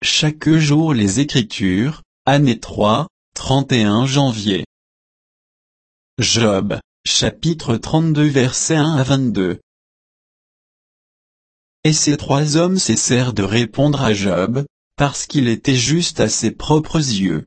Chaque jour les Écritures, année 3, 31 janvier. Job, chapitre 32 versets 1 à 22. Et ces trois hommes cessèrent de répondre à Job, parce qu'il était juste à ses propres yeux.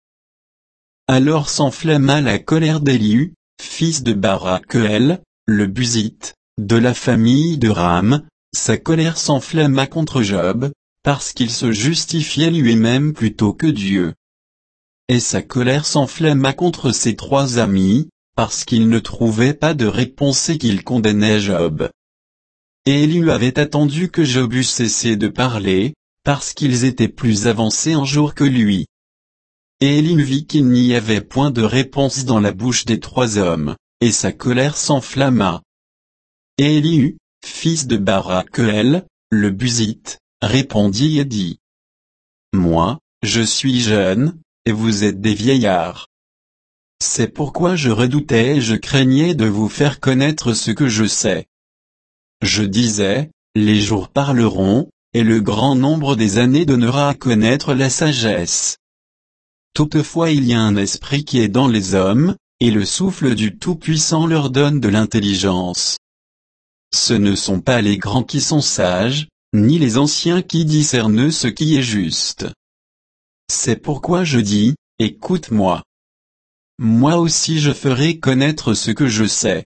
Alors s'enflamma la colère d'Élihu, fils de Barakeel, le Buzite, de la famille de Ram. Sa colère s'enflamma contre Job, parce qu'il se justifiait lui-même plutôt que Dieu. Et sa colère s'enflamma contre ses trois amis, parce qu'ils ne trouvaient pas de réponse et qu'ils condamnaient Job. Et Élihu avait attendu que Job eût cessé de parler, parce qu'ils étaient plus avancés en jour que lui. Et Élihu vit qu'il n'y avait point de réponse dans la bouche des trois hommes, et sa colère s'enflamma. Et Élihu, fils de Barakeel, le Buzite, répondit et dit: Moi, je suis jeune, et vous êtes des vieillards. C'est pourquoi je redoutais et je craignais de vous faire connaître ce que je sais. Je disais, les jours parleront, et le grand nombre des années donnera à connaître la sagesse. Toutefois il y a un esprit qui est dans les hommes, et le souffle du Tout-Puissant leur donne de l'intelligence. Ce ne sont pas les grands qui sont sages, ni les anciens qui discernent ce qui est juste. C'est pourquoi je dis, écoute-moi. Moi aussi je ferai connaître ce que je sais.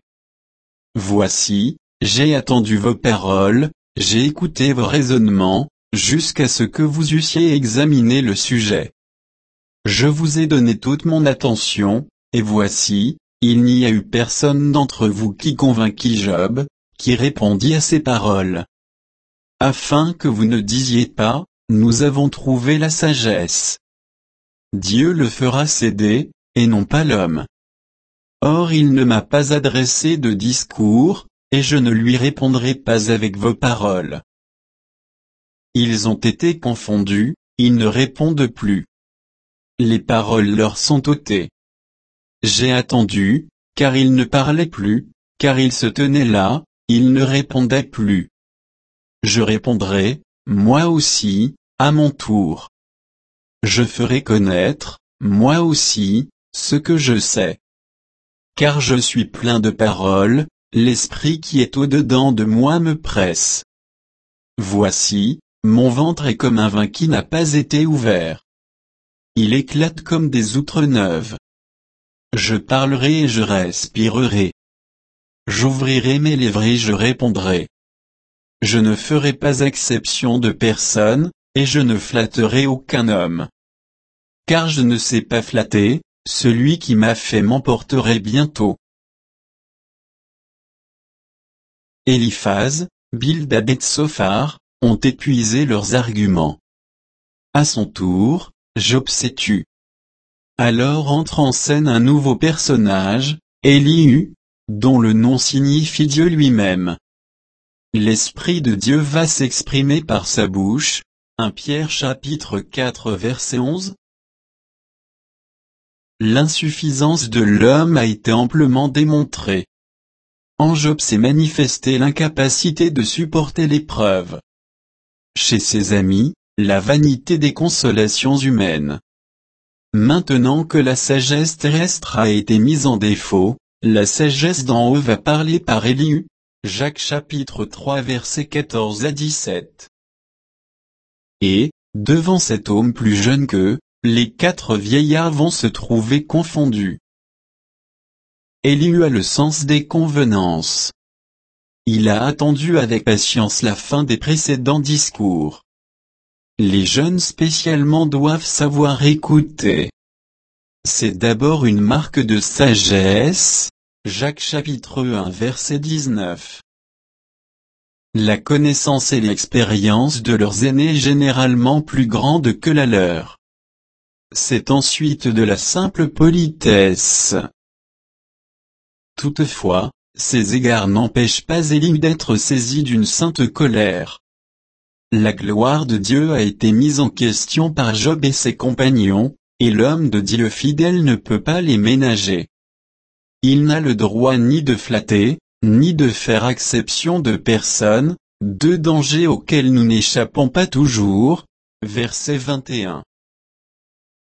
Voici, j'ai attendu vos paroles, j'ai écouté vos raisonnements, jusqu'à ce que vous eussiez examiné le sujet. Je vous ai donné toute mon attention, et voici, il n'y a eu personne d'entre vous qui convainquit Job, qui répondit à ces paroles. Afin que vous ne disiez pas, nous avons trouvé la sagesse. Dieu le fera céder, et non pas l'homme. Or il ne m'a pas adressé de discours, et je ne lui répondrai pas avec vos paroles. Ils ont été confondus, ils ne répondent plus. Les paroles leur sont ôtées. J'ai attendu, car ils ne parlaient plus, car ils se tenaient là, ils ne répondaient plus. Je répondrai, moi aussi, à mon tour. Je ferai connaître, moi aussi, ce que je sais. Car je suis plein de paroles, l'esprit qui est au-dedans de moi me presse. Voici, mon ventre est comme un vin qui n'a pas été ouvert. Il éclate comme des outres neuves. Je parlerai et je respirerai. J'ouvrirai mes lèvres et je répondrai. Je ne ferai pas exception de personne, et je ne flatterai aucun homme. Car je ne sais pas flatter, celui qui m'a fait m'emporterait bientôt. Éliphaz, Bildad et Tsophar, ont épuisé leurs arguments. À son tour, Job s'est tu. Alors entre en scène un nouveau personnage, Élihu, dont le nom signifie Dieu lui-même. L'Esprit de Dieu va s'exprimer par sa bouche. 1 Pierre chapitre 4 verset 11. L'insuffisance de l'homme a été amplement démontrée. En Job s'est manifestée l'incapacité de supporter l'épreuve. Chez ses amis, la vanité des consolations humaines. Maintenant que la sagesse terrestre a été mise en défaut, la sagesse d'en haut va parler par Élihu. Jacques chapitre 3 versets 14 à 17. Et, devant cet homme plus jeune qu'eux, les quatre vieillards vont se trouver confondus. Élihu a le sens des convenances. Il a attendu avec patience la fin des précédents discours. Les jeunes spécialement doivent savoir écouter. C'est d'abord une marque de sagesse. Jacques chapitre 1 verset 19. La connaissance et l'expérience de leurs aînés est généralement plus grande que la leur. C'est ensuite de la simple politesse. Toutefois, ces égards n'empêchent pas Élihu d'être saisi d'une sainte colère. La gloire de Dieu a été mise en question par Job et ses compagnons, et l'homme de Dieu fidèle ne peut pas les ménager. Il n'a le droit ni de flatter, ni de faire exception de personne, deux dangers auxquels nous n'échappons pas toujours. Verset 21.